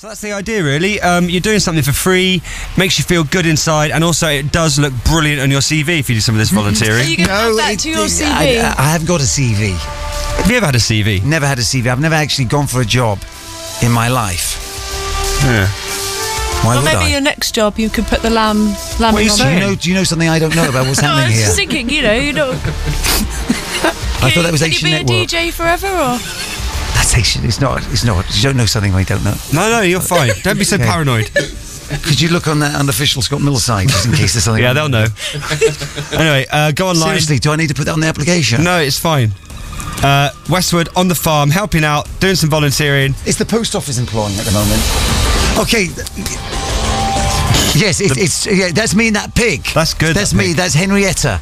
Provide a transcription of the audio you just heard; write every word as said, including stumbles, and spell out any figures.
So that's the idea, really. Um, you're doing something for free, makes you feel good inside, and also it does look brilliant on your C V if you do some of this volunteering. Are you going to add that to your C V? I, I haven't got a C V. Have you ever had a C V? Never had a C V. I've never actually gone for a job in my life. Yeah. Why Well, would maybe I? your next job you could put the lamb lambing What are you on Do there. you know? Do you know something I don't know about what's No, I happening was here? just thinking, you know, you know. I thought that was Can Asian you be Network. a D J forever, or? That's Asian. It's not. It's not. You don't know something I don't know. No, no, you're fine. Don't be so Okay. paranoid. Could you look on that unofficial Scott Mill site just in case there's something? Yeah, they'll know. Anyway, uh, go online. Seriously, do I need to put that on the application? No, it's fine. Uh, Westwood on the farm, helping out, doing some volunteering. It's the post office employing at the moment. Okay. Yes, it, it's yeah. That's me and that pig. That's good, That's that me. pig. That's Henrietta.